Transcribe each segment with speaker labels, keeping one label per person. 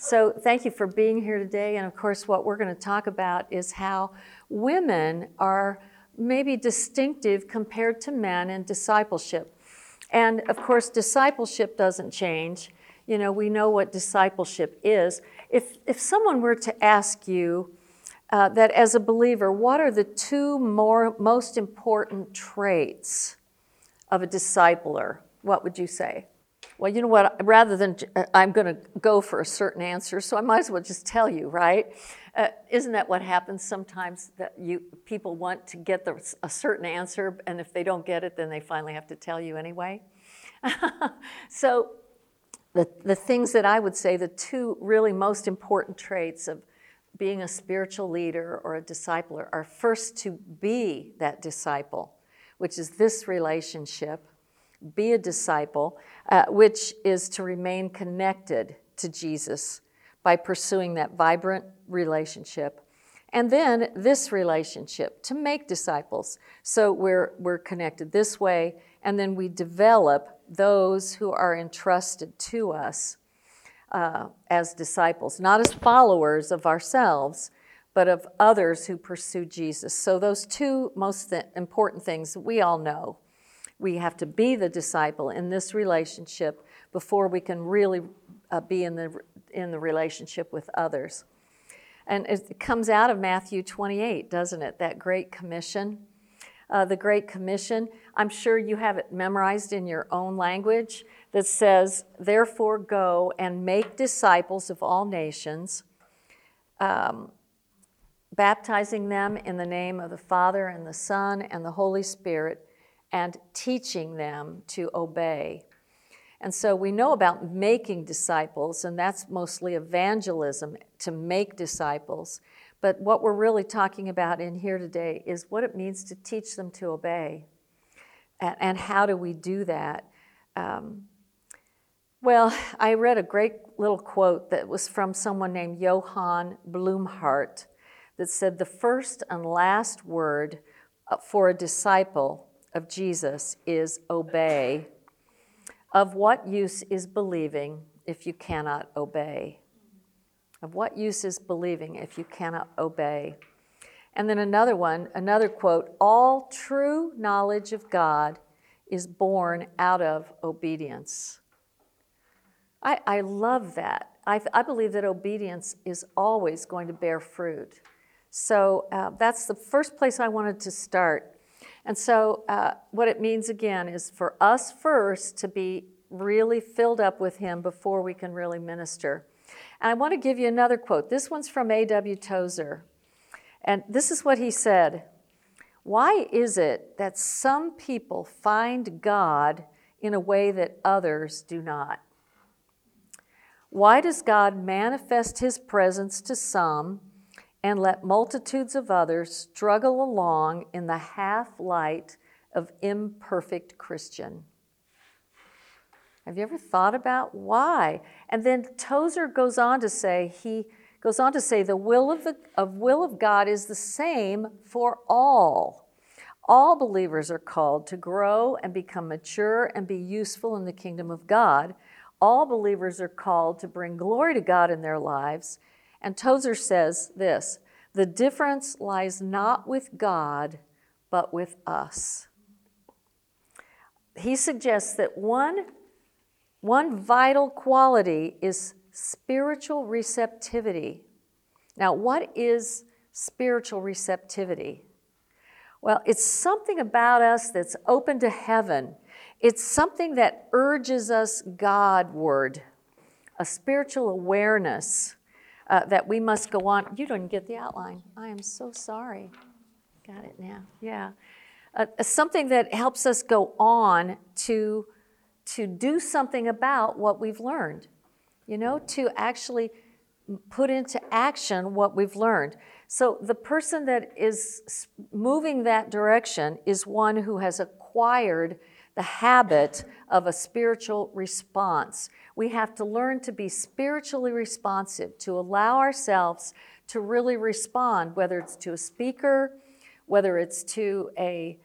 Speaker 1: So thank you for being here today. And of course, what we're going to talk about is how women are maybe distinctive compared to men in discipleship. And of course, discipleship doesn't change. You know, we know what discipleship is. If someone were to ask you that as a believer, what are the two most important traits of a discipler, what would you say? Well, you know what, rather than, I'm going to go for a certain answer, so I might as well just tell you, right? Isn't that what happens sometimes, that people want to get a certain answer, and if they don't get it, then they finally have to tell you anyway? So the things that I would say, the two really most important traits of being a spiritual leader or a discipler are first to be that disciple, which is this relationship. Be a disciple, which is to remain connected to Jesus by pursuing that vibrant relationship. And then this relationship, to make disciples. So we're connected this way, and then we develop those who are entrusted to us as disciples, not as followers of ourselves, but of others who pursue Jesus. So those two most important things we all know. We have to be the disciple in this relationship before we can really be in the relationship with others. And it comes out of Matthew 28, doesn't it? That Great Commission. The Great Commission, I'm sure you have it memorized in your own language, that says, "Therefore go and make disciples of all nations, baptizing them in the name of the Father and the Son and the Holy Spirit, and teaching them to obey." And so we know about making disciples, and that's mostly evangelism, to make disciples. But what we're really talking about in here today is what it means to teach them to obey. And how do we do that? Well, I read a great little quote that was from someone named Johann Blumhardt that said, "The first and last word for a disciple of Jesus is obey. Of what use is believing if you cannot obey?" Of what use is believing if you cannot obey? And then another quote, "All true knowledge of God is born out of obedience." I love that. I believe that obedience is always going to bear fruit. So that's the first place I wanted to start. And so what it means, again, is for us first to be really filled up with Him before we can really minister. And I want to give you another quote. This one's from A.W. Tozer. And this is what he said: "Why is it that some people find God in a way that others do not? Why does God manifest His presence to some and let multitudes of others struggle along in the half-light of imperfect Christian?" Have you ever thought about why? And then Tozer goes on to say, the will of God is the same for all. All believers are called to grow and become mature and be useful in the kingdom of God. All believers are called to bring glory to God in their lives. And Tozer says this: "The difference lies not with God, but with us." He suggests that one vital quality is spiritual receptivity. Now, what is spiritual receptivity? Well, it's something about us that's open to heaven. It's something that urges us Godward, a spiritual awareness that we must go on. You didn't get the outline. I am so sorry. Got it now. Yeah. Something that helps us go on to do something about what we've learned, to actually put into action what we've learned. So the person that is moving that direction is one who has acquired the habit of a spiritual response. We have to learn to be spiritually responsive, to allow ourselves to really respond, whether it's to a speaker, whether it's to a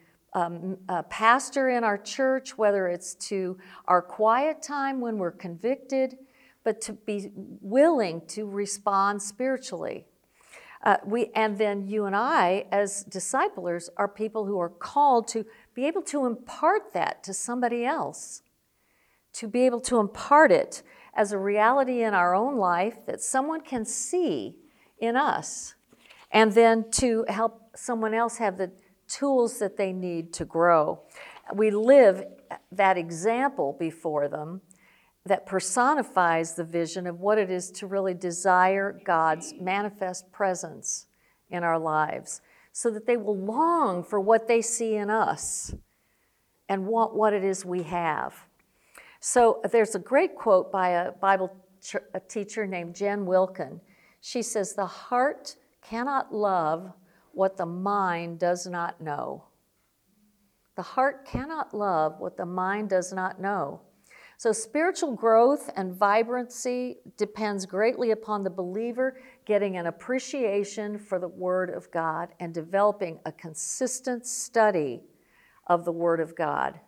Speaker 1: pastor in our church, whether it's to our quiet time when we're convicted, but to be willing to respond spiritually. And then you and I, as disciplers, are people who are called to be able to impart that to somebody else, to be able to impart it as a reality in our own life that someone can see in us, and then to help someone else have the tools that they need to grow. We live that example before them that personifies the vision of what it is to really desire God's manifest presence in our lives, so that they will long for what they see in us and want what it is we have. So there's a great quote by a Bible teacher named Jen Wilkin. She says, "The heart cannot love what the mind does not know." The heart cannot love what the mind does not know. So spiritual growth and vibrancy depends greatly upon the believer getting an appreciation for the Word of God and developing a consistent study of the Word of God.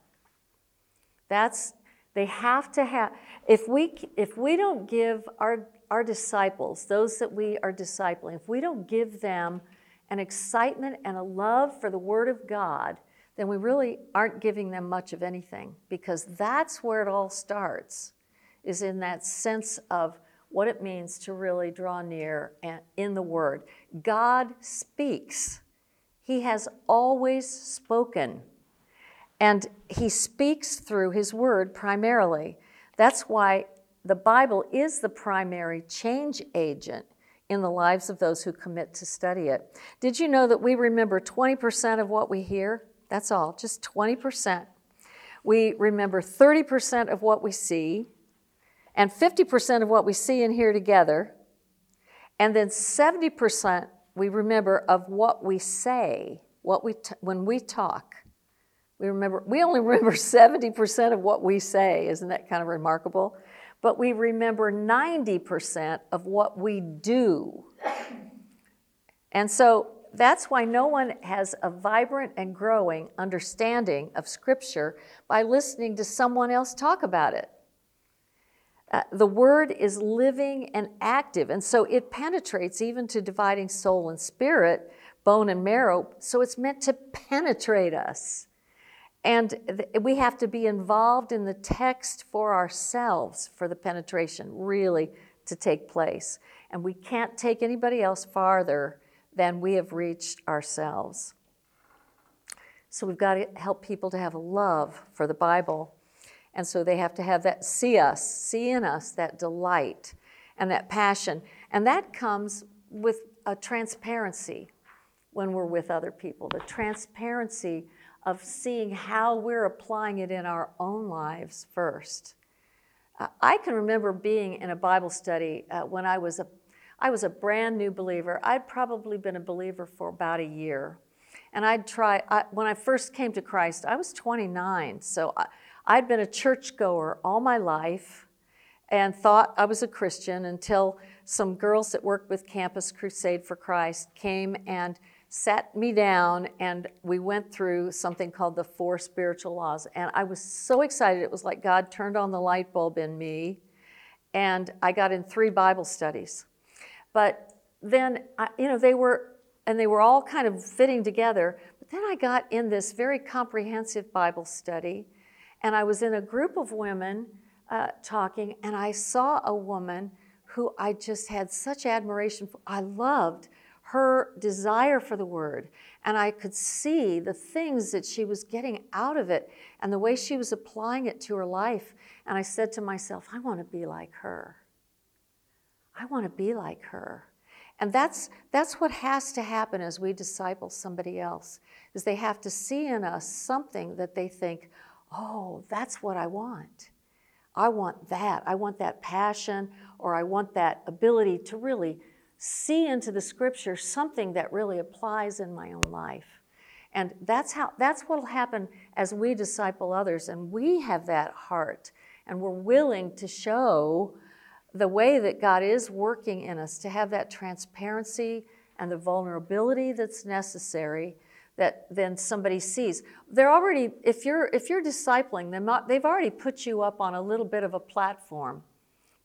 Speaker 1: They have to have, if we don't give our disciples, those that we are discipling, if we don't give them an excitement and a love for the Word of God, then we really aren't giving them much of anything, because that's where it all starts, is in that sense of what it means to really draw near and in the Word. God speaks. He has always spoken, and He speaks through His Word primarily. That's why the Bible is the primary change agent in the lives of those who commit to study it. Did you know that we remember 20% of what we hear? That's all, just 20%. We remember 30% of what we see, and 50% of what we see and hear together, and then 70% we remember of what we say, when we talk. We only remember 70% of what we say. Isn't that kind of remarkable? But we remember 90% of what we do. And so that's why no one has a vibrant and growing understanding of Scripture by listening to someone else talk about it. The Word is living and active, and so it penetrates even to dividing soul and spirit, bone and marrow, so it's meant to penetrate us. And we have to be involved in the text for ourselves for the penetration really to take place. And we can't take anybody else farther than we have reached ourselves. So we've got to help people to have a love for the Bible. And so they have to have that, see in us that delight and that passion. And that comes with a transparency when we're with other people, the transparency of seeing how we're applying it in our own lives first. I can remember being in a Bible study when I was a brand new believer. I'd probably been a believer for about a year. And when I first came to Christ, I was 29. So I'd been a churchgoer all my life and thought I was a Christian until some girls that worked with Campus Crusade for Christ came and sat me down, and we went through something called the 4 spiritual laws. And I was so excited. It was like God turned on the light bulb in me, and I got in 3 Bible studies. But then, they were all kind of fitting together. But then I got in this very comprehensive Bible study, and I was in a group of women talking, and I saw a woman who I just had such admiration for. I loved her desire for the Word, and I could see the things that she was getting out of it and the way she was applying it to her life. And I said to myself, I want to be like her. I want to be like her. And that's what has to happen as we disciple somebody else, is they have to see in us something that they think, oh, that's what I want. I want that. I want that passion, or I want that ability to really see into the Scripture something that really applies in my own life. And that's what will happen as we disciple others, and we have that heart, and we're willing to show the way that God is working in us, to have that transparency and the vulnerability that's necessary, that then somebody sees. They're already, if you're discipling them, they've already put you up on a little bit of a platform,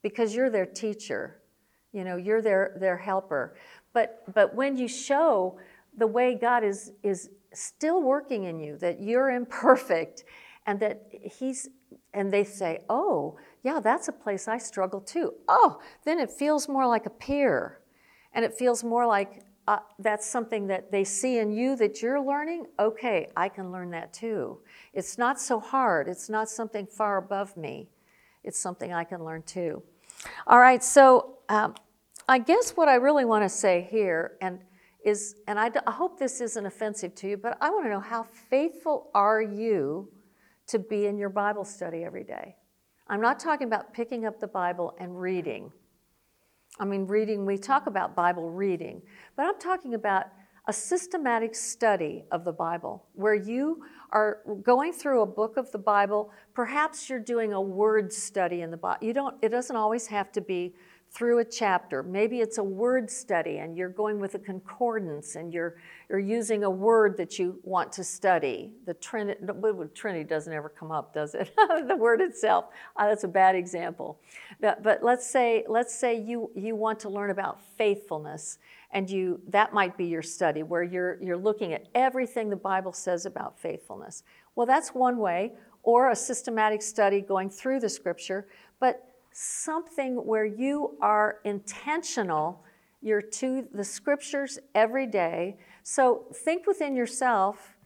Speaker 1: because you're their teacher. You know, you're their helper. But when you show the way God is still working in you, that you're imperfect, and that and they say, oh, yeah, that's a place I struggle too. Oh, then it feels more like a peer. And it feels more like that's something that they see in you that you're learning. Okay, I can learn that too. It's not so hard. It's not something far above me. It's something I can learn too. All right, so I guess what I really want to say here, and I hope this isn't offensive to you, but I want to know, how faithful are you to be in your Bible study every day? I'm not talking about picking up the Bible and reading. I mean, reading, we talk about Bible reading, but I'm talking about a systematic study of the Bible where you are going through a book of the Bible. Perhaps you're doing a word study in the Bible. It doesn't always have to be through a chapter. Maybe it's a word study and you're going with a concordance and you're using a word that you want to study. The Trinity doesn't ever come up, does it? The word itself, that's a bad example. But let's say you want to learn about faithfulness, and that might be your study where you're looking at everything the Bible says about faithfulness. Well, that's one way, or a systematic study going through the Scripture, but something where you are intentional, you're to the Scriptures every day. So think within yourself,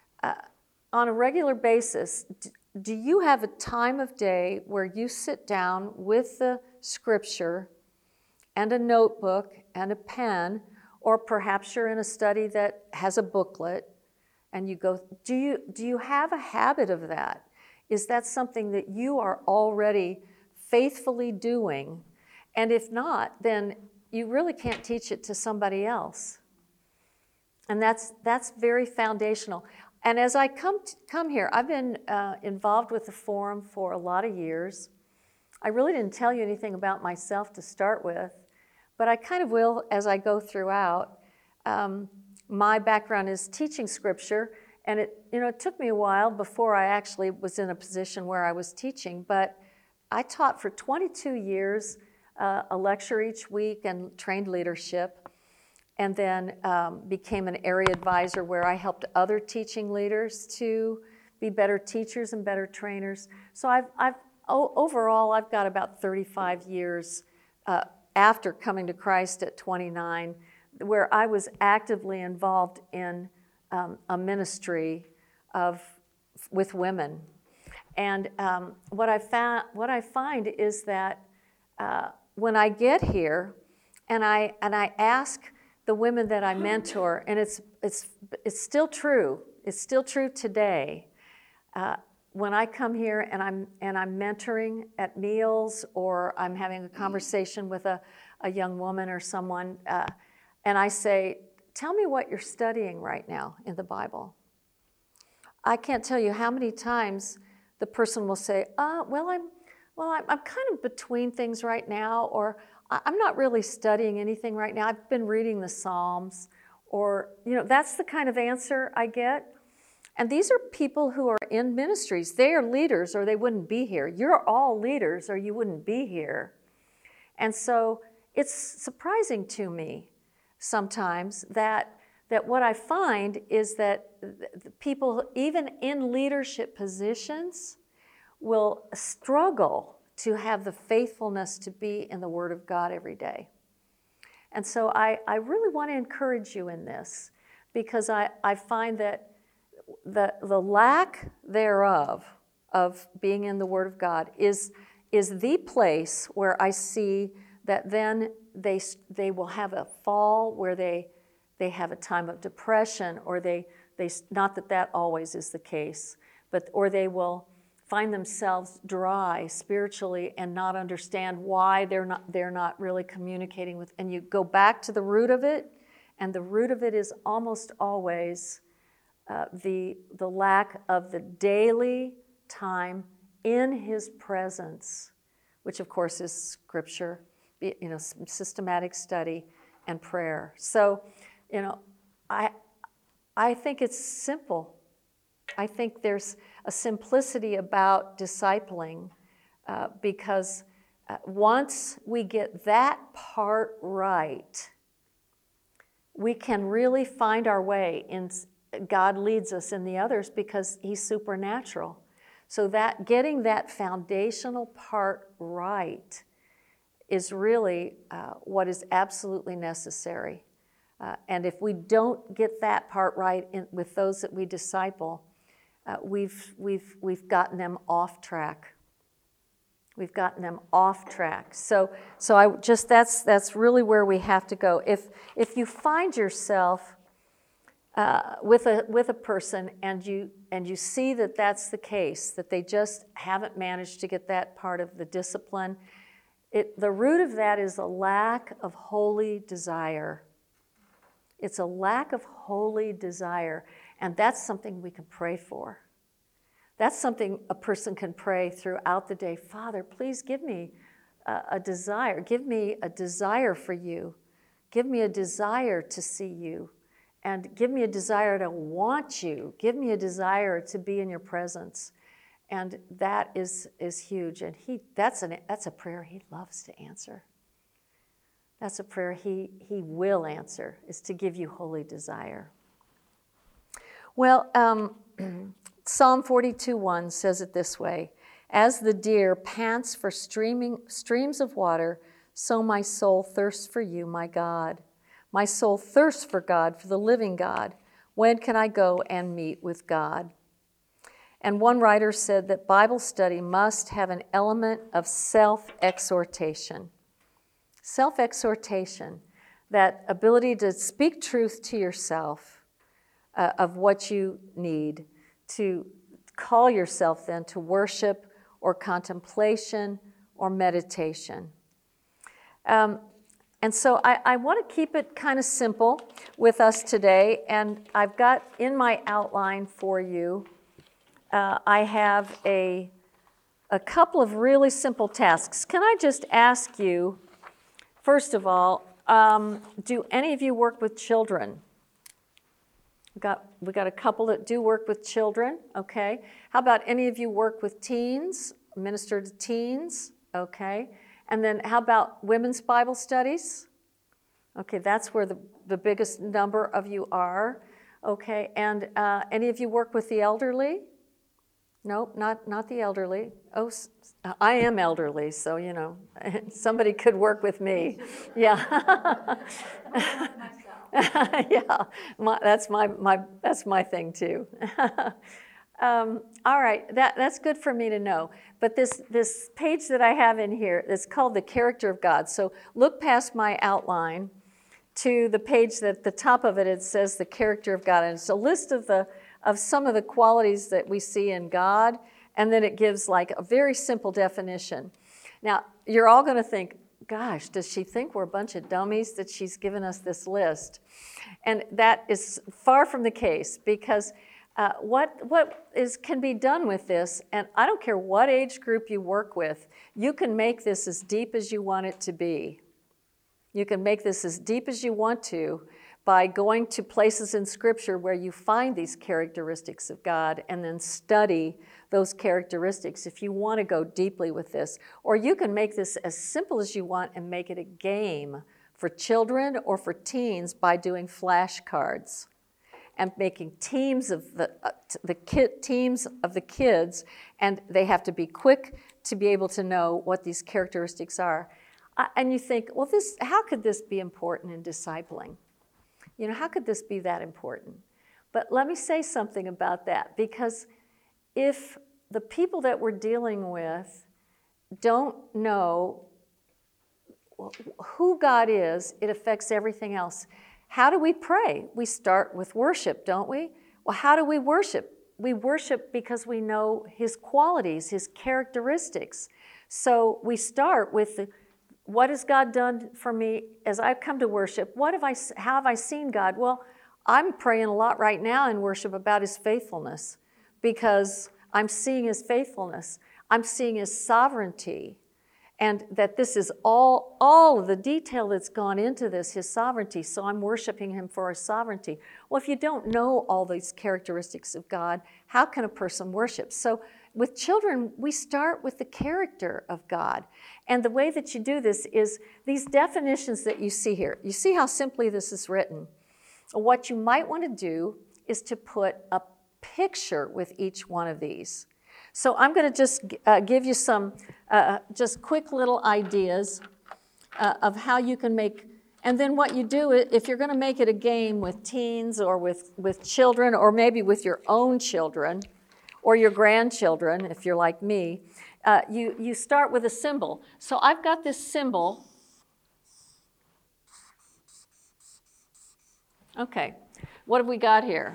Speaker 1: on a regular basis, do you have a time of day where you sit down with the Scripture and a notebook and a pen, or perhaps you're in a study that has a booklet and you go, do you have a habit of that? Is that something that you are already faithfully doing? And if not, then you really can't teach it to somebody else. And that's very foundational. And as I come here, I've been involved with the forum for a lot of years. I really didn't tell you anything about myself to start with, but I kind of will as I go throughout. My background is teaching Scripture, and it took me a while before I actually was in a position where I was teaching, but I taught for 22 years, a lecture each week, and trained leadership, and then became an area advisor where I helped other teaching leaders to be better teachers and better trainers. So overall, I've got about 35 years after coming to Christ at 29, where I was actively involved in a ministry with women. And what I find is that when I get here and I ask the women that I mentor, and it's still true. It's still true today. When I come here and I'm mentoring at meals, or I'm having a conversation with a young woman or someone, and I say, "Tell me what you're studying right now in the Bible." I can't tell you how many times the person will say, "Well, I'm kind of between things right now," or "I'm not really studying anything right now. I've been reading the Psalms," or that's the kind of answer I get. And these are people who are in ministries. They are leaders, or they wouldn't be here. You're all leaders, or you wouldn't be here. And so it's surprising to me sometimes that what I find is that the people, even in leadership positions, will struggle to have the faithfulness to be in the Word of God every day. And so I really want to encourage you in this, because I find that the lack thereof of being in the Word of God is the place where I see that then they will have a fall where they have a time of depression, or they not that always is the case, or they will find themselves dry spiritually and not understand why they're not really communicating with. And you go back to the root of it, and the root of it is almost always the lack of the daily time in His presence, which of course is Scripture, systematic study and prayer. So, I think it's simple. I think there's a simplicity about discipling because Once we get that part right, we can really find our way. God leads us in the others because He's supernatural. So that getting that foundational part right is really what is absolutely necessary. And if we don't get that part right with those that we disciple, we've gotten them off track. We've gotten them off track. So I just that's really where we have to go. If you find yourself with a person and you see that that's the case, that they just haven't managed to get that part of the discipline, the root of that is a lack of holy desire. It's a lack of holy desire, and that's something we can pray for. That's something a person can pray throughout the day. Father, please give me a desire. Give me a desire for you. Give me a desire to see you. And give me a desire to want you. Give me a desire to be in your presence. And that is huge. And that's a prayer He loves to answer. That's a prayer He will answer, is to give you holy desire. Well, Psalm 42:1 says it this way: "As the deer pants for streams of water, so my soul thirsts for you, my God. My soul thirsts for God, for the living God. When can I go and meet with God?" And one writer said that Bible study must have an element of self-exhortation. Self-exhortation, that ability to speak truth to yourself of what you need, to call yourself then to worship or contemplation or meditation. And so I want to keep it kind of simple with us today, and I've got in my outline for you, I have a couple of really simple tasks. Can I just ask you, first of all, do any of you work with children? We got a couple that do work with children, okay. How about any of you work with teens, minister to teens, okay. And then how about women's Bible studies? Okay, that's where the biggest number of you are, okay. And any of you work with the elderly? Nope, not the elderly. Oh, I am elderly, so you know, somebody could work with me. Yeah. Yeah, that's my thing too. All right, that's good for me to know. But this page that I have in here is called The Character of God. So look past my outline to the page that at the top of it says The Character of God, and it's a list of some of the qualities that we see in God, and then it gives like a very simple definition. Now, you're all going to think, gosh, does she think we're a bunch of dummies that she's given us this list? And that is far from the case, because what can be done with this, and I don't care what age group you work with, you can make this as deep as you want it to be. You can make this as deep as you want to by going to places in Scripture where you find these characteristics of God and then study those characteristics if you want to go deeply with this. Or you can make this as simple as you want and make it a game for children or for teens by doing flashcards and making teams of teams of the kids, and they have to be quick to be able to know what these characteristics are. And you think, well, how could this be important in discipling? You know, how could this be that important? But let me say something about that, because if the people that we're dealing with don't know who God is, it affects everything else. How do we pray? We start with worship, don't we? Well, how do we worship? We worship because we know His qualities, His characteristics. So we start with what has God done for me as I've come to worship? How have I seen God? Well, I'm praying a lot right now in worship about His faithfulness, because I'm seeing His faithfulness. I'm seeing His sovereignty, and that this is all of the detail that's gone into this, His sovereignty. So I'm worshiping Him for His sovereignty. Well, if you don't know all these characteristics of God, how can a person worship? So with children, we start with the character of God. And the way that you do this is these definitions that you see here. You see how simply this is written. What you might want to do is to put a picture with each one of these. So I'm going to just give you some just quick little ideas of how you can make, and then what you do, if you're going to make it a game with teens or with children, or maybe with your own children, or your grandchildren, if you're like me, you start with a symbol. So I've got this symbol. Okay, what have we got here?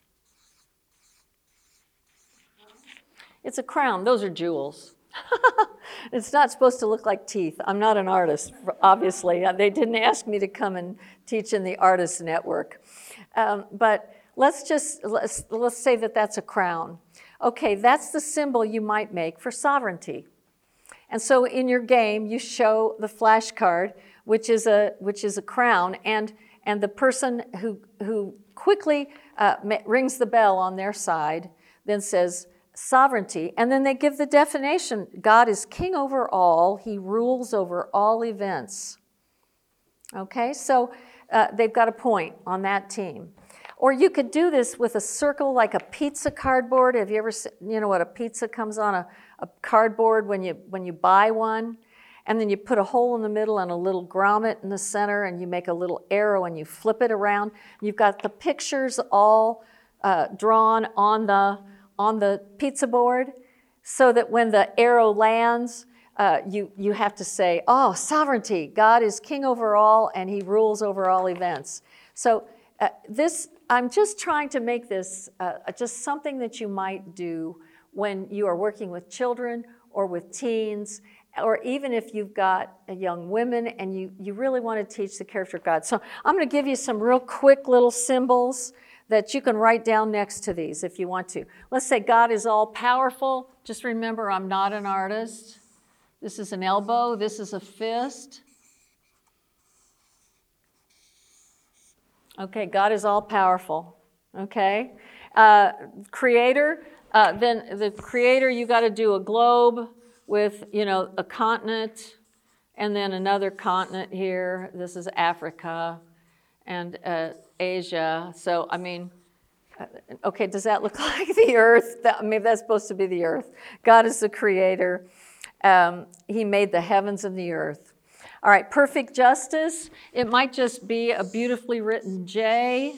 Speaker 1: It's a crown. Those are jewels. It's not supposed to look like teeth. I'm not an artist, obviously. They didn't ask me to come and teach in the Artists Network. But let's say that that's a crown. Okay, that's the symbol you might make for sovereignty. And so in your game, you show the flashcard, which is a crown, and the person who quickly rings the bell on their side then says sovereignty, and then they give the definition. God is king over all. He rules over all events. Okay, so they've got a point on that team. Or you could do this with a circle like a pizza cardboard. Have you ever seen, what a pizza comes on a cardboard when you buy one? And then you put a hole in the middle and a little grommet in the center, and you make a little arrow and you flip it around. You've got the pictures all drawn on the pizza board, so that when the arrow lands, you have to say, oh, sovereignty. God is king over all, and he rules over all events. So I'm just trying to make this just something that you might do when you are working with children or with teens, or even if you've got young women and you really want to teach the character of God. So I'm going to give you some real quick little symbols that you can write down next to these if you want to. Let's say God is all powerful. Just remember, I'm not an artist. This is an elbow. This is a fist. Okay, God is all powerful. Okay. Creator, then the creator, you got to do a globe with, a continent, and then another continent here. This is Africa and Asia. So, okay, does that look like the earth? Maybe that's supposed to be the earth. God is the creator. He made the heavens and the earth. All right, perfect justice. It might just be a beautifully written J.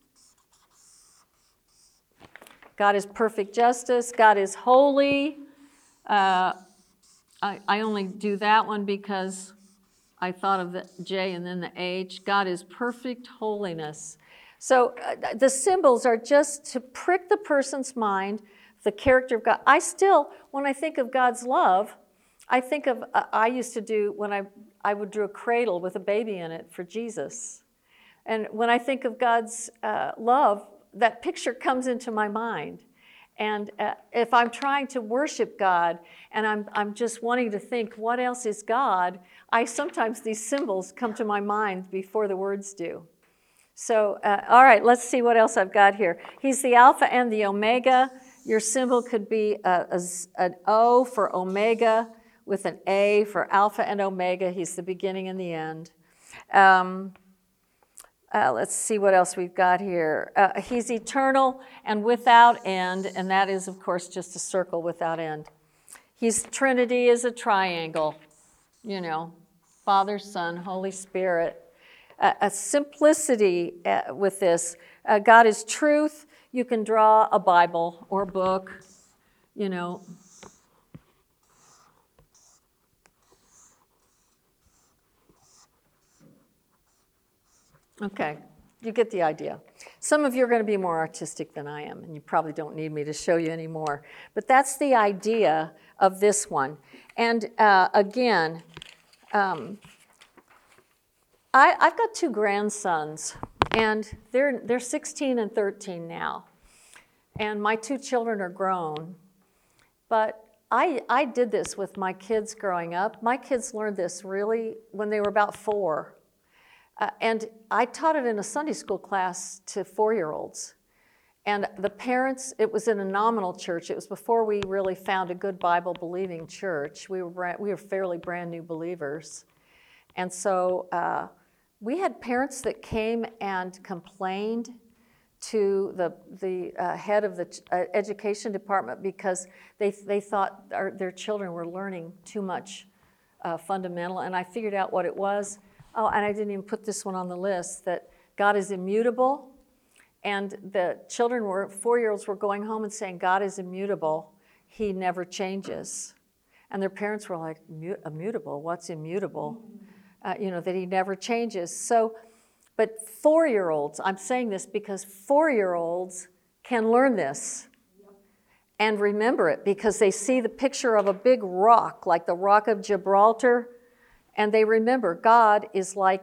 Speaker 1: God is perfect justice. God is holy. I only do that one because I thought of the J and then the H. God is perfect holiness. So the symbols are just to prick the person's mind, the character of God. When I think of God's love, I think of, I used to do, when I would draw a cradle with a baby in it for Jesus. And when I think of God's love, that picture comes into my mind. And if I'm trying to worship God and I'm just wanting to think, what else is God? Sometimes these symbols come to my mind before the words do. So, all right, let's see what else I've got here. He's the Alpha and the Omega. Your symbol could be an O for Omega with an A for Alpha and Omega. He's the beginning and the end. Let's see what else we've got here. He's eternal and without end, and that is, of course, just a circle without end. Trinity is a triangle, Father, Son, Holy Spirit. A simplicity with this. God is truth. You can draw a Bible or book, Okay, you get the idea. Some of you are going to be more artistic than I am, and you probably don't need me to show you anymore. But that's the idea of this one. And again, I've got two grandsons, and they're 16 and 13 now. And my two children are grown. But I did this with my kids growing up. My kids learned this really when they were about 4. And I taught it in a Sunday school class to 4-year-olds. And the parents, it was in a nominal church. It was before we really found a good Bible-believing church. We were fairly brand new believers. And so we had parents that came and complained to the head of the education department because they thought their children were learning too much fundamental. And I figured out what it was. Oh, and I didn't even put this one on the list, that God is immutable. And the children 4-year-olds were going home and saying, God is immutable. He never changes. And their parents were like, immutable? What's immutable? That he never changes. So, but 4-year-olds, I'm saying this because 4-year-olds can learn this and remember it because they see the picture of a big rock, like the Rock of Gibraltar, and they remember God is like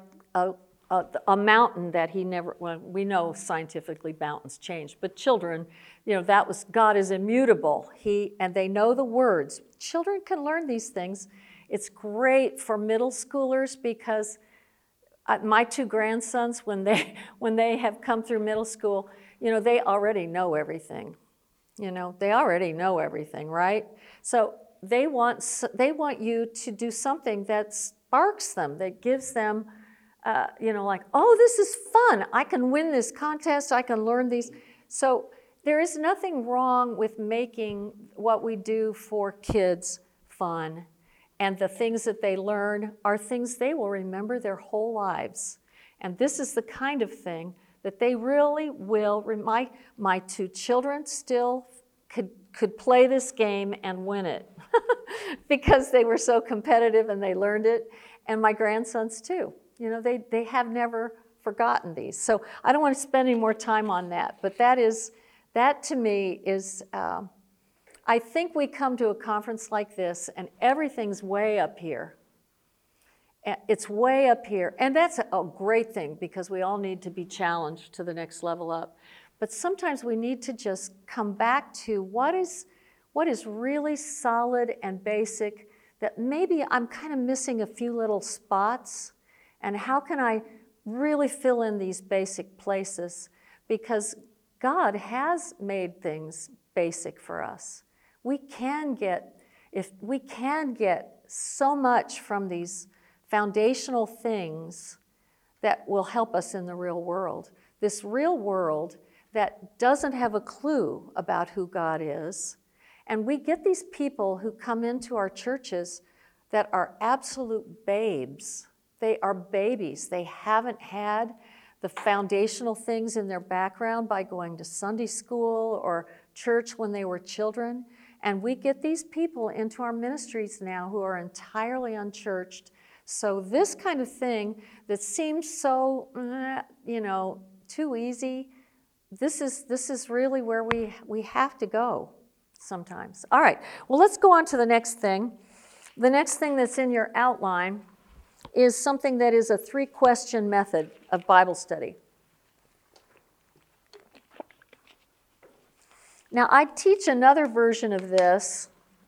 Speaker 1: a mountain that he never, well, we know scientifically mountains change, but children, that was, God is immutable. And they know the words. Children can learn these things. It's great for middle schoolers because my 2 grandsons, when they have come through middle school, they already know everything. They already know everything, right? So they want you to do something that sparks them, that gives them, like, oh, this is fun. I can win this contest. I can learn these. So there is nothing wrong with making what we do for kids fun. And the things that they learn are things they will remember their whole lives. And this is the kind of thing that they really will. My 2 children still could play this game and win it because they were so competitive and they learned it. And my grandsons too. They have never forgotten these. So I don't want to spend any more time on that. But that to me is, I think we come to a conference like this and everything's way up here. It's way up here. And that's a great thing because we all need to be challenged to the next level up. But sometimes we need to just come back to what is really solid and basic, that maybe I'm kind of missing a few little spots. And how can I really fill in these basic places? Because God has made things basic for us. We can get so much from these foundational things that will help us in the real world. This real world that doesn't have a clue about who God is. And we get these people who come into our churches that are absolute babes. They are babies. They haven't had the foundational things in their background by going to Sunday school or church when they were children. And we get these people into our ministries now who are entirely unchurched. So this kind of thing that seems so, too easy, this is really where we have to go sometimes. All right, well, let's go on to the next thing. The next thing that's in your outline is something that is a 3-question method of Bible study. Now, I teach another version of this.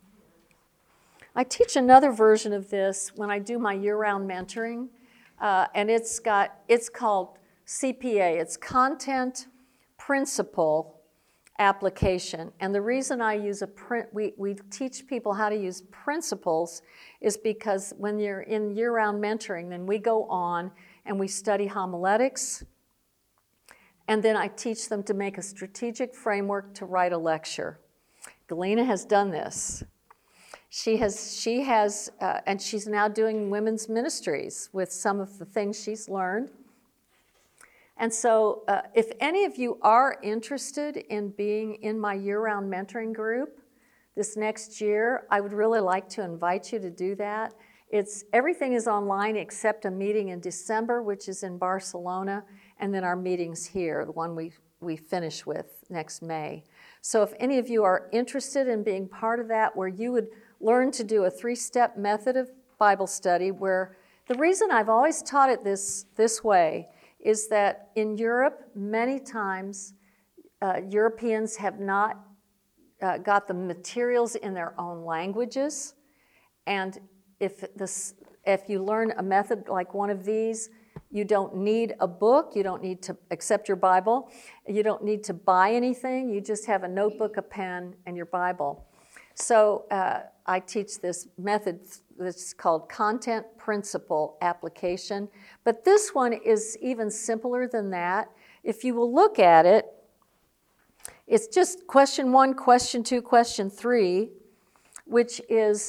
Speaker 1: When I do my year-round mentoring, and it's called CPA. It's Content Principle Application. And the reason I use we teach people how to use principles is because when you're in year-round mentoring, then we go on and we study homiletics, and then I teach them to make a strategic framework to write a lecture. Galena has done this. She has, and she's now doing women's ministries with some of the things she's learned. And so if any of you are interested in being in my year-round mentoring group this next year, I would really like to invite you to do that. Everything is online except a meeting in December, which is in Barcelona, and then our meetings here, the one we finish with next May. So if any of you are interested in being part of that, where you would learn to do a 3-step method of Bible study, where the reason I've always taught it this way is that in Europe, many times Europeans have not got the materials in their own languages. And if you learn a method like one of these, You don't need a book. You don't need to accept your Bible. You don't need to buy anything. You just have a notebook, a pen, and your Bible. So I teach this method that's called content principle application. But this one is even simpler than that. If you will look at it, it's just question 1, question 2, question 3, which is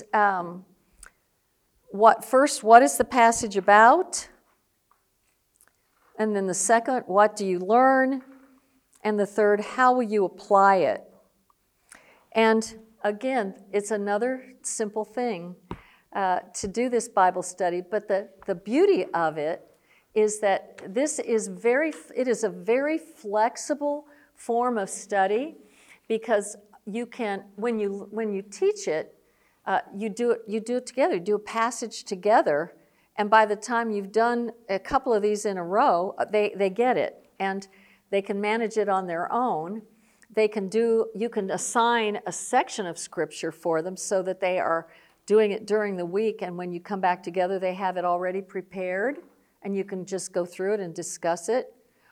Speaker 1: what is the passage about? And then the second, what do you learn? And the third, how will you apply it? And again, it's another simple thing to do this Bible study, but the beauty of it is that it is a very flexible form of study, because you can, when you teach it, you do it together. You do a passage together, and by the time you've done a couple of these in a row, they get it, and they can manage it on their own. You can assign a section of Scripture for them so that they are doing it during the week, and when you come back together, they have it already prepared, and you can just go through it and discuss it.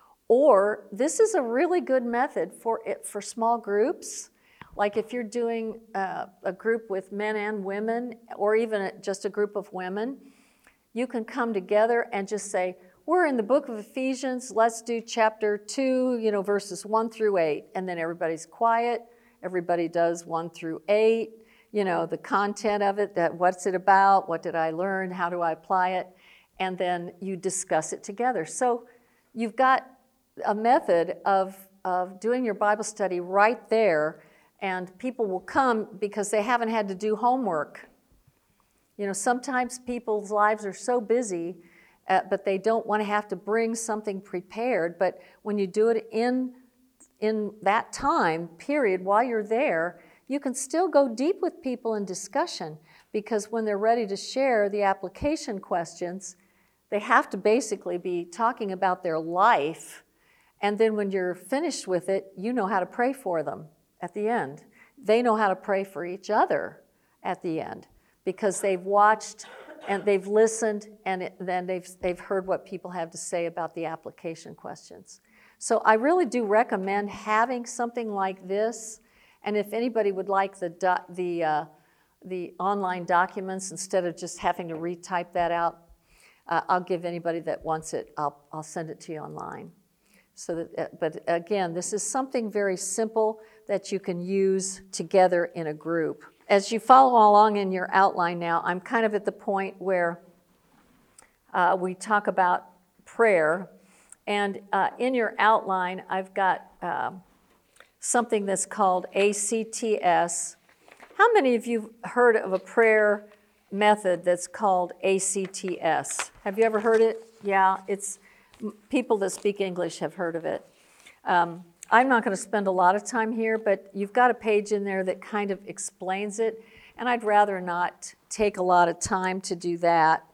Speaker 1: Or this is a really good method for small groups. Like if you're doing a group with men and women, or even just a group of women, you can come together and just say, we're in the book of Ephesians, let's do chapter 2, verses 1 through 8. And then everybody's quiet. Everybody does 1 through 8, the content of it, what's it about, what did I learn, how do I apply it? And then you discuss it together. So you've got a method of doing your Bible study right there, and people will come because they haven't had to do homework. Sometimes people's lives are so busy, but they don't want to have to bring something prepared. But when you do it in that time period while you're there, you can still go deep with people in discussion, because when they're ready to share the application questions, they have to basically be talking about their life. And then when you're finished with it, you know how to pray for them at the end. They know how to pray for each other at the end, because they've watched and they've listened, and then they've heard what people have to say about the application questions. So I really do recommend having something like this. And if anybody would like the online documents instead of just having to retype that out, I'll give anybody that wants it. I'll send it to you online. But again, this is something very simple that you can use together in a group. As you follow along in your outline now, I'm kind of at the point where we talk about prayer. And in your outline, I've got something that's called ACTS. How many of you heard of a prayer method that's called ACTS? Have you ever heard it? Yeah, people that speak English have heard of it. I'm not going to spend a lot of time here, but you've got a page in there that kind of explains it, and I'd rather not take a lot of time to do that.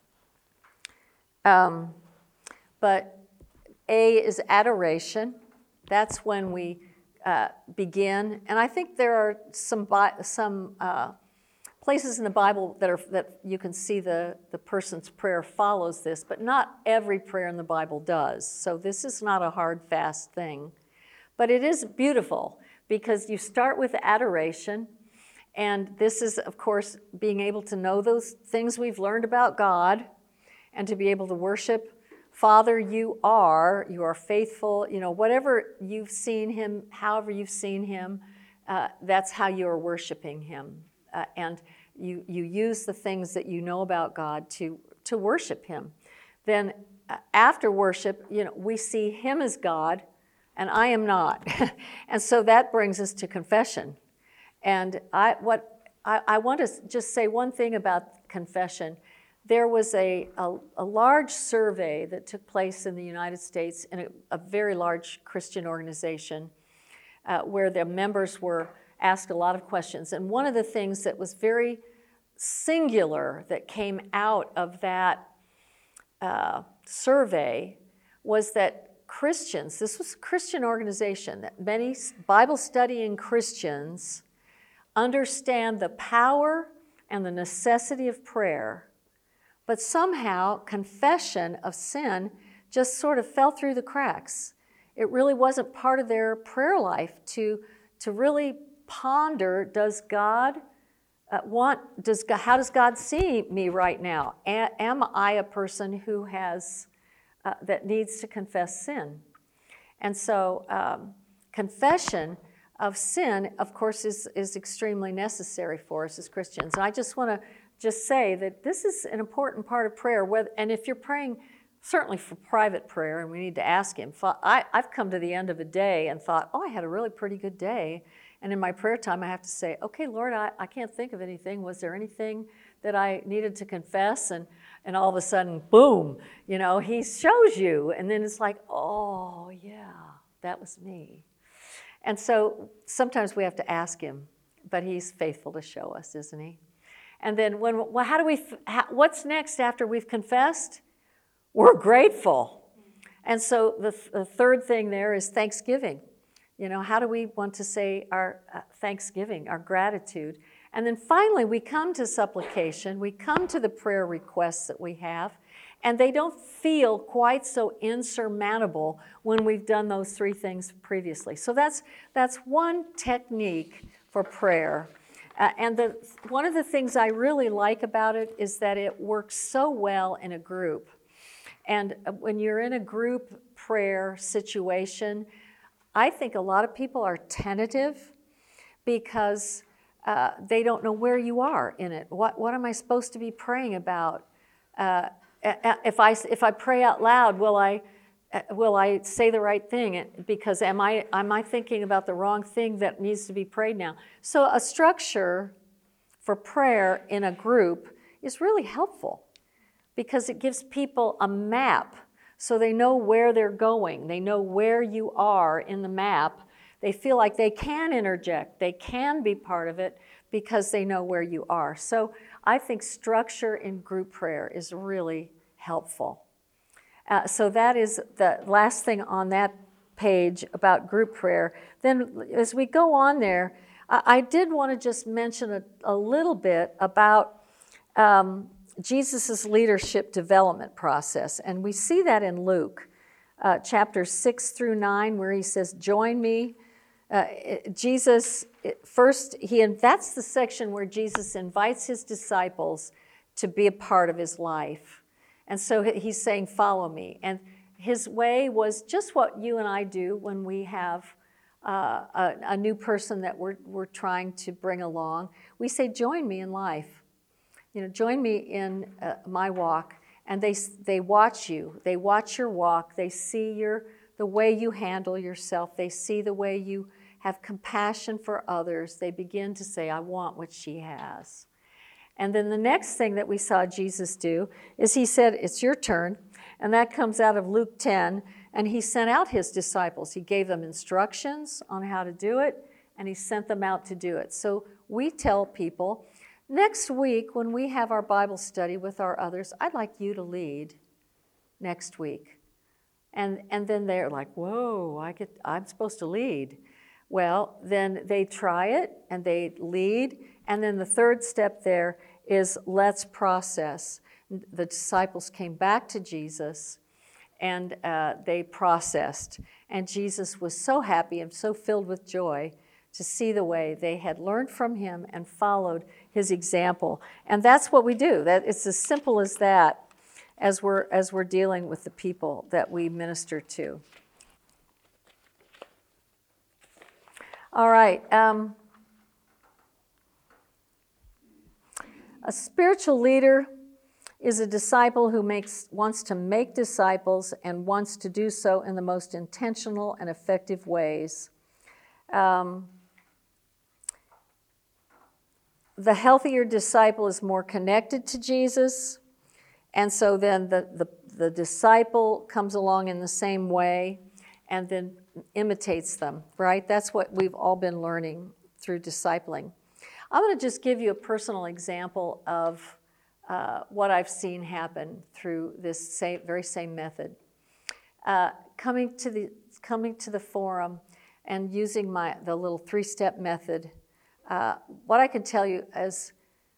Speaker 1: But A is adoration. That's when we begin, and I think there are some places in the Bible that you can see the person's prayer follows this, but not every prayer in the Bible does. So this is not a hard, fast thing. But it is beautiful, because you start with adoration, and this is, of course, being able to know those things we've learned about God, and to be able to worship. Father, you are faithful, whatever you've seen him, however you've seen him, that's how you are worshiping him. And you use the things that you know about God to worship him. Then after worship, we see him as God, and I am not. And so that brings us to confession. And I want to just say one thing about confession. There was a large survey that took place in the United States in a very large Christian organization where the members were asked a lot of questions. And one of the things that was very singular that came out of that survey was that Christians, this was a Christian organization, that many Bible-studying Christians understand the power and the necessity of prayer, But somehow confession of sin just sort of fell through the cracks. It really wasn't part of their prayer life to really ponder, how does God see me right now? Am I a person who that needs to confess sin? And so confession of sin, of course, is extremely necessary for us as Christians. And I just want to say that this is an important part of prayer. And if you're praying, certainly for private prayer, and we need to ask Him. I've come to the end of a day and thought, I had a really pretty good day. And in my prayer time, I have to say, okay, Lord, I can't think of anything. Was there anything that I needed to confess? And all of a sudden, boom, He shows you. And then it's like, oh, yeah, that was me. And so sometimes we have to ask Him, but He's faithful to show us, isn't He? And then what's next after we've confessed? We're grateful. And so the third thing there is thanksgiving. How do we want to say our thanksgiving, our gratitude? And then finally, we come to supplication. We come to the prayer requests that we have, and they don't feel quite so insurmountable when we've done those three things previously. So that's one technique for prayer. And one of the things I really like about it is that it works so well in a group. And when you're in a group prayer situation, I think a lot of people are tentative because they don't know where you are in it. What am I supposed to be praying about? If I pray out loud, will I say the right thing? Because am I thinking about the wrong thing that needs to be prayed now? So a structure for prayer in a group is really helpful because it gives people a map so they know where they're going. They know where you are in the map. They feel like they can interject. They can be part of it because they know where you are. So I think structure in group prayer is really helpful. So that is the last thing on that page about group prayer. Then as we go on there, I did want to just mention a little bit about Jesus' leadership development process. And we see that in Luke, chapters 6 through 9, where he says, join me. Jesus, first, that's the section where Jesus invites his disciples to be a part of his life. And so he's saying, follow me. And his way was just what you and I do when we have a new person that we're trying to bring along. We say, join me in life. Join me in my walk. And they watch you. They watch your walk. They see the way you handle yourself. They see the way you have compassion for others. They begin to say, I want what she has. And then the next thing that we saw Jesus do is he said, it's your turn. And that comes out of Luke 10. And he sent out his disciples. He gave them instructions on how to do it, and he sent them out to do it. So we tell people, next week when we have our Bible study with our others, I'd like you to lead next week. And then they're like, whoa, I'm supposed to lead. Well, then they try it and they lead. And then the third step there is let's process. The disciples came back to Jesus and they processed. And Jesus was so happy and so filled with joy to see the way they had learned from him and followed his example. And that's what we do. It's as simple as that as we're dealing with the people that we minister to. All right. A spiritual leader is a disciple who wants to make disciples and wants to do so in the most intentional and effective ways. The healthier disciple is more connected to Jesus, and so then the disciple comes along in the same way and then imitates them, right? That's what we've all been learning through discipling. I'm going to just give you a personal example of what I've seen happen through this very same method. Coming to the forum and using the little 3-step method, what I can tell you is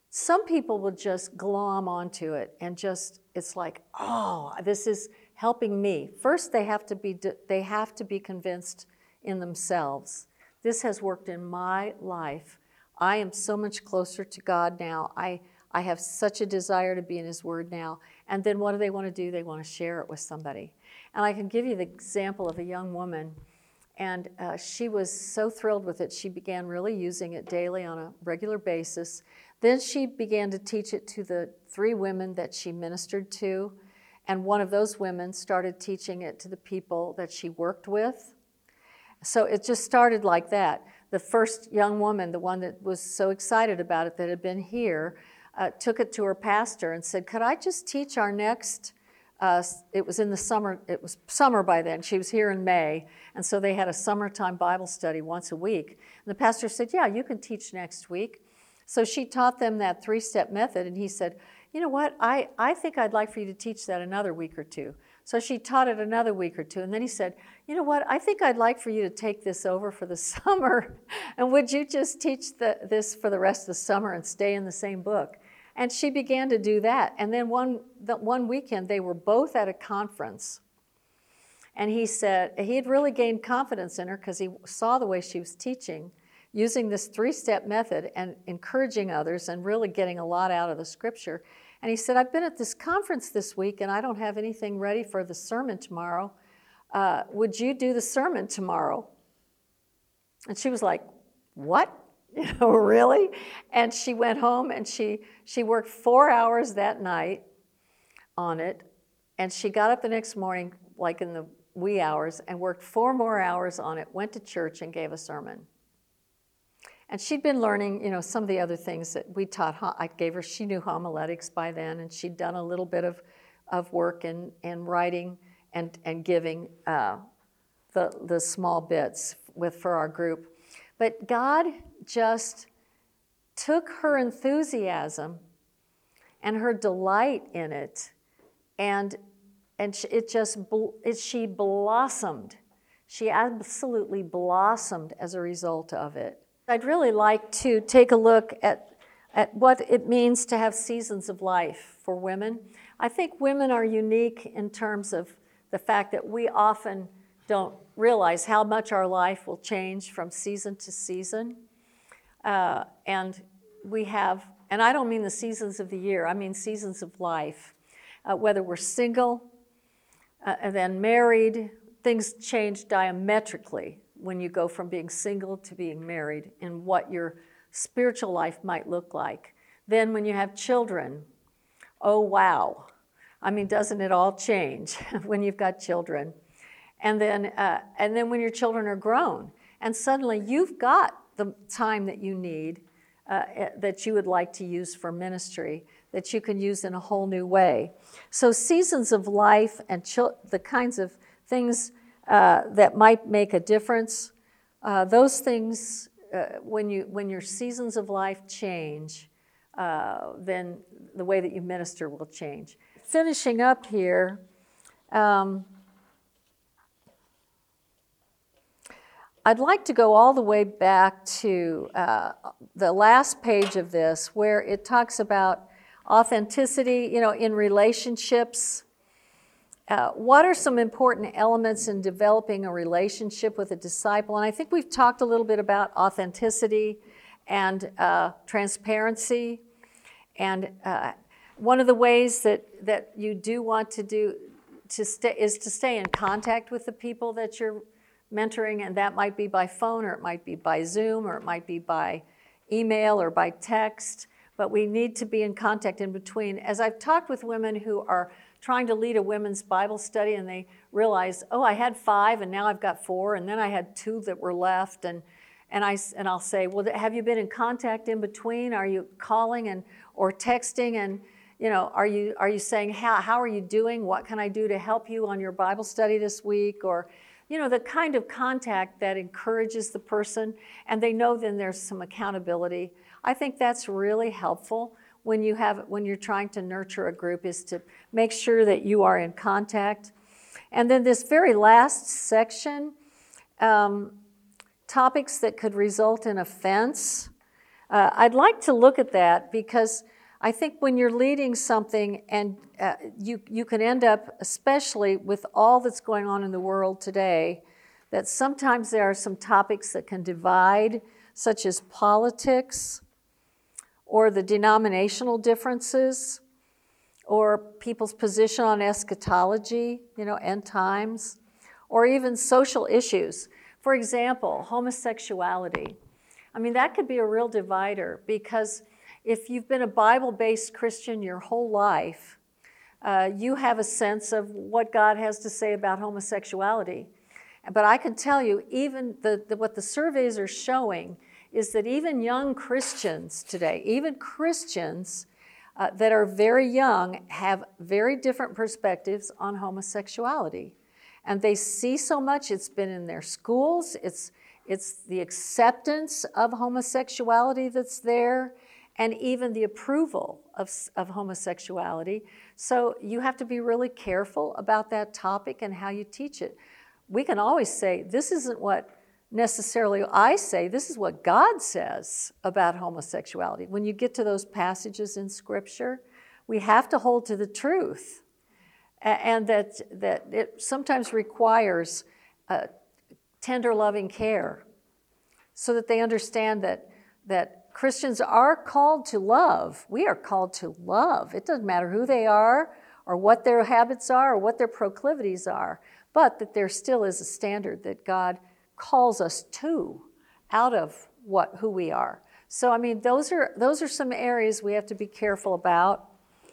Speaker 1: some people will just glom onto it and just, it's like, oh, this is helping me. First, they have to be convinced in themselves. This has worked in my life. I am so much closer to God now. I have such a desire to be in His Word now. And then what do they want to do? They want to share it with somebody. And I can give you the example of a young woman, and she was so thrilled with it. She began really using it daily on a regular basis. Then she began to teach it to the 3 women that she ministered to, and one of those women started teaching it to the people that she worked with. So it just started like that. The first young woman, the one that was so excited about it, that had been here, took it to her pastor and said, could I just teach our next, it was in the summer, it was summer by then, she was here in May, and so they had a summertime Bible study once a week. And the pastor said, yeah, you can teach next week. So she taught them that 3-step method, and he said, you know what, I think I'd like for you to teach that another week or two. So she taught it another week or two, and then he said, you know what, I think I'd like for you to take this over for the summer, and would you just teach this for the rest of the summer and stay in the same book? And she began to do that. And then one weekend, they were both at a conference, and he said he had really gained confidence in her because he saw the way she was teaching, using this 3-step method and encouraging others and really getting a lot out of the scripture. And he said, I've been at this conference this week and I don't have anything ready for the sermon tomorrow. Would you do the sermon tomorrow? And she was like, what? Really? And she went home and she worked 4 hours that night on it. And she got up the next morning, like in the wee hours, and worked 4 more hours on it, went to church and gave a sermon. And she'd been learning, some of the other things that we taught. I gave her, she knew homiletics by then, and she'd done a little bit of work in writing and giving the small bits for our group. But God just took her enthusiasm and her delight in it, and she blossomed. She absolutely blossomed as a result of it. I'd really like to take a look at what it means to have seasons of life for women. I think women are unique in terms of the fact that we often don't realize how much our life will change from season to season. And we have, and I don't mean the seasons of the year, I mean seasons of life. Whether we're single and then married, things change diametrically when you go from being single to being married and what your spiritual life might look like. Then when you have children, oh wow. I mean, doesn't it all change when you've got children? And then when your children are grown, and suddenly you've got the time that you need, that you would like to use for ministry, that you can use in a whole new way. So seasons of life and the kinds of things that might make a difference, those things, when your seasons of life change, then the way that you minister will change. Finishing up here, I'd like to go all the way back to the last page of this, where it talks about authenticity, in relationships. What are some important elements in developing a relationship with a disciple? And I think we've talked a little bit about authenticity and transparency. And one of the ways that you do want to do is to stay in contact with the people that you're mentoring, and that might be by phone, or it might be by Zoom, or it might be by email or by text. But we need to be in contact in between. As I've talked with women who are trying to lead a women's Bible study, and they realize, oh, I had 5 and now I've got 4, and then I had 2 that were left, and I'll say, well, have you been in contact in between? Are you calling or texting? And are you saying, how are you doing? What can I do to help you on your Bible study this week? Or the kind of contact that encourages the person, and they know then there's some accountability. I think that's really helpful when you're trying to nurture a group, is to make sure that you are in contact. And then this very last section, topics that could result in offense. I'd like to look at that because I think when you're leading something and you can end up, especially with all that's going on in the world today, that sometimes there are some topics that can divide, such as politics or the denominational differences or people's position on eschatology, end times, or even social issues. For example, homosexuality. I mean, that could be a real divider because if you've been a Bible-based Christian your whole life, you have a sense of what God has to say about homosexuality. But I can tell you, even what the surveys are showing is that even young Christians today, even Christians that are very young, have very different perspectives on homosexuality. And they see so much, it's been in their schools, it's the acceptance of homosexuality that's there, and even the approval of homosexuality. So you have to be really careful about that topic and how you teach it. We can always say, this isn't what necessarily I say, this is what God says about homosexuality. When you get to those passages in Scripture, we have to hold to the truth. And that it sometimes requires tender, loving care so that they understand that Christians are called to love. We are called to love. It doesn't matter who they are or what their habits are or what their proclivities are, but that there still is a standard that God calls us to out of who we are. So, I mean, those are some areas we have to be careful about.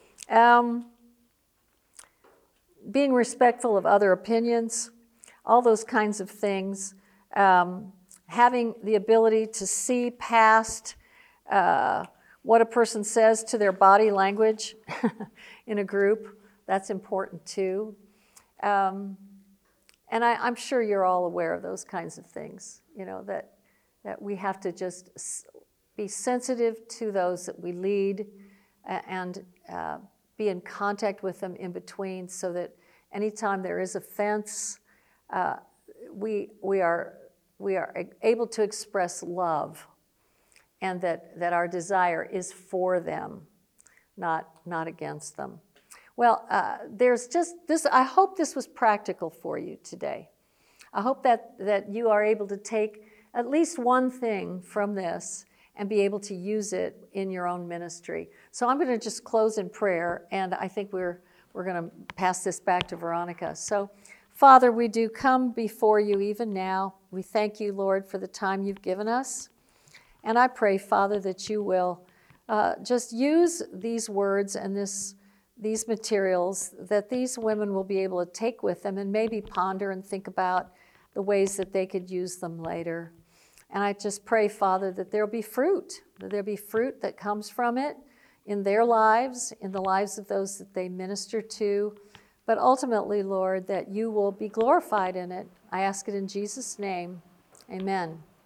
Speaker 1: Being respectful of other opinions, all those kinds of things. Having the ability to see past what a person says to their body language in a group, that's important too. And I'm sure you're all aware of those kinds of things, that we have to just be sensitive to those that we lead and be in contact with them in between so that anytime there is offense, we are able to express love and that our desire is for them, not against them. Well, there's just this. I hope this was practical for you today. I hope that you are able to take at least one thing from this and be able to use it in your own ministry. So I'm going to just close in prayer, and I think we're going to pass this back to Veronica. So, Father, we do come before you even now. We thank you, Lord, for the time you've given us. And I pray, Father, that you will just use these words and these materials that these women will be able to take with them and maybe ponder and think about the ways that they could use them later. And I just pray, Father, that there'll be fruit that comes from it in their lives, in the lives of those that they minister to. But ultimately, Lord, that you will be glorified in it. I ask it in Jesus' name. Amen.